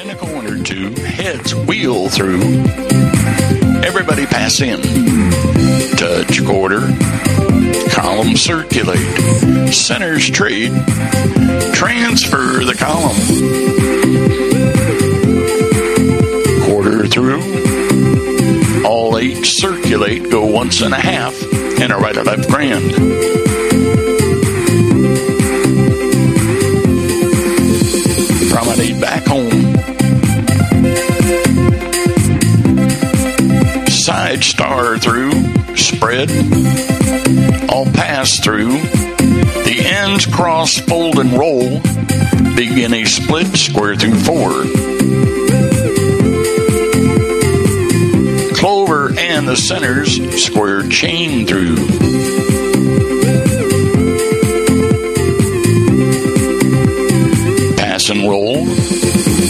In a corner two, heads wheel through. Everybody pass in. Touch quarter. Column circulate. Centers trade. Transfer the column. Quarter through. All 8 circulate. Go once and a half. And a right or left grand. Promenade back home. Side star through. Spread. All pass through. The ends cross, fold, and roll. Begin a split square through 4. Clover and the centers square chain through. Pass and roll.